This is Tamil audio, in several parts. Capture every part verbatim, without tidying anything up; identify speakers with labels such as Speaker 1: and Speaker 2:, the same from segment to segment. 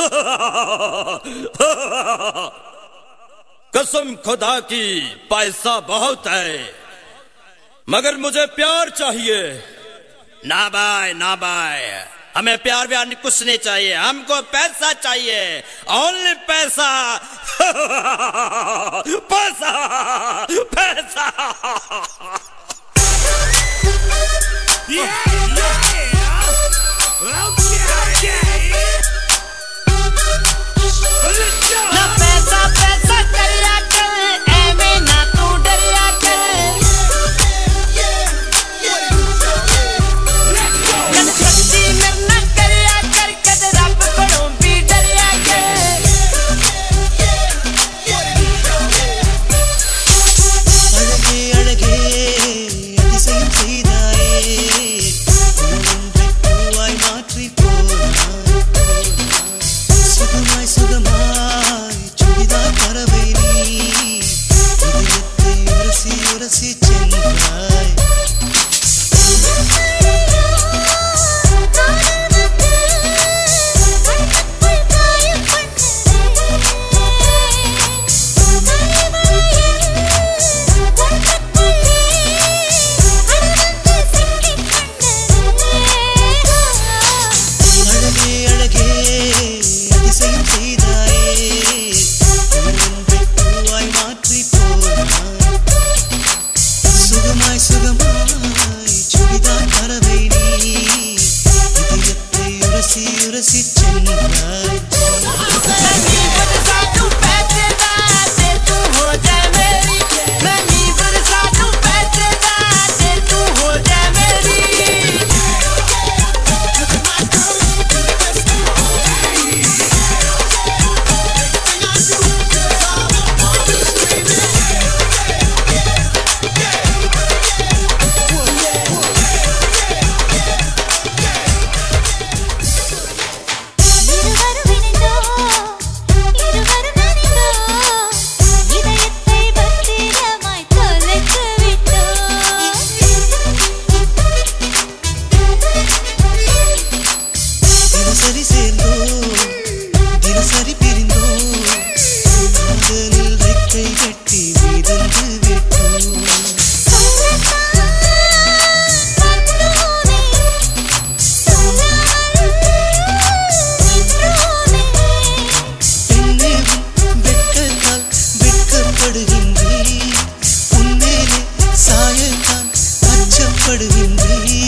Speaker 1: कसम खुदा की पैसा बहुत है मगर मुझे प्यार चाहिए। ना भाई ना भाई, हमें प्यार व्यार कुछ नहीं चाहिए, हमको पैसा चाहिए, ओनली पैसा। पैसा पैसा।
Speaker 2: Yeah, yeah. Okay, okay.
Speaker 3: ना पैसा पैसा करिया कर, ऐवे ना तू डरिया कर। कद सच्ची मेरे ना करिया कर, कद रब कोलों भी डरिया कर।
Speaker 4: अड़गे अड़गे அதிசயம் செய்தாயே, ஒன்றை பூவாய் மாற்றி போனாய்। சுகமாய் சுகமாய் சுடிதார் பறவை நீ, இதயத்தை உரசி உரசி சென்றாய்। அழகே அழகே அதிசயம் செய்தாயே, ஒன்றை பூவாய் மாற்றி போனாய்। சுகமாய் சுகமாய் சுடிதார் பறவை நீ, இதயத்தை உரசி உரசி சென்றாய்।
Speaker 3: मैं नी बरसा दूं पैसे दा, ते तू हो जाए मेरी। मैं नी बरसा दूं पैसे दा, ते तू हो जाए मेरी। இருவரும் இணைந்தோம், இருவரும் நனைந்தோம், இதயத்தை பத்திரமாய் தொலைத்து விட்டோம்.
Speaker 4: தினசரி சேர்ந்தோம், தினசரி பிரிந்தோம், காதலில் ரெக்கை கட்டி மிதந்து விட்டோம்.
Speaker 3: சொல்லத்தான் வந்தோமே, சொல்லாமல் நின்றோமே.
Speaker 4: பெண்ணே உன் வெட்கத்தால் வெட்கப்படுகின்றேன், உன்மேலே சாயத்தான் அச்சப்படுகின்றேன்.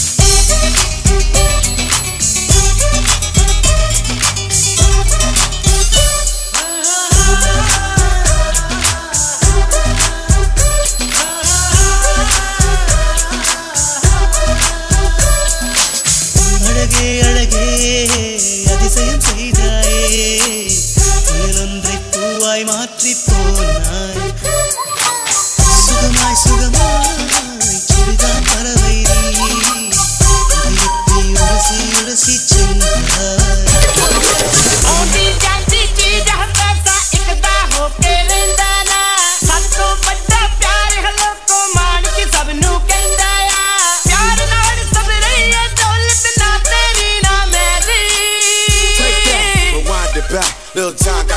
Speaker 4: அழகே அழகே அதிசயம் செய்தாயே, புயலொன்றை பூவாய் மாற்றி போனாய்। சுகமாய் சுகமாய் சுடிதார் பறவை நீ, இதயத்தை உரசி உரசி சென்றாய்।
Speaker 3: ਆਉਂਦੀ ਜਾਂਦੀ ਚੀਜ਼ ਹੈ ਪੈਸਾ, ਇੱਕ ਦਾ ਹੋ ਕੇ ਰਹਿੰਦਾ ਨਾ। ਸਭ ਤੋਂ ਵੱਡਾ ਪਿਆਰ ਹੈ ਲੋਕੋ ਮਾਣ ਕੇ ਸਭ ਨੂੰ ਕਹਿੰਦਾ ਆ। ਪਿਆਰ ਨਾਲ ਸਭ ਰਹੀ ਹੈ ਦੌਲਤ, ਨਾ ਤੇਰੀ ਨਾ ਮੇਰੀ।
Speaker 2: Rewind it back, little time got